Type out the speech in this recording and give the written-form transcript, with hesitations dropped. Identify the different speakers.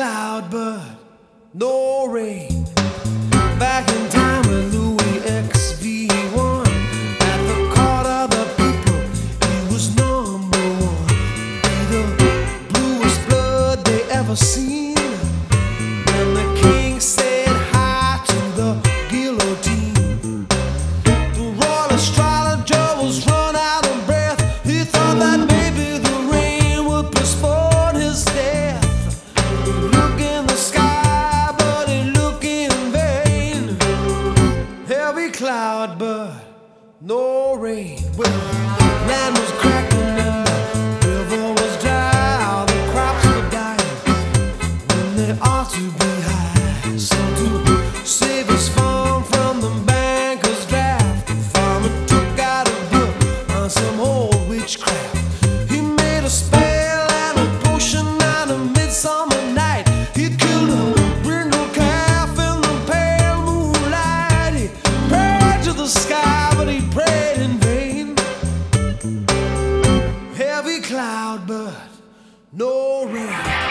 Speaker 1: cloud, but no rain. Back in time with Louis XV1, at the court of the people, he was number one. Be the bluest blood they ever seen. When the king said hi to the guillotine, the royal astrologer was run out of breath. He thought that maybe the rain would postpone his death. Look in the sky, but he looked in vain. Heavy cloud, but no rain. Well, land was cracking and the river was dry. The crops were dying when they ought to be high. So to save his farm from the banker's draft, the farmer took out a book on some old witchcraft. He made a spell and a potion on a midsummer night. He killed a brindle calf in the pale moonlight. He prayed to the sky, but he prayed in vain. Heavy cloud, but no rain.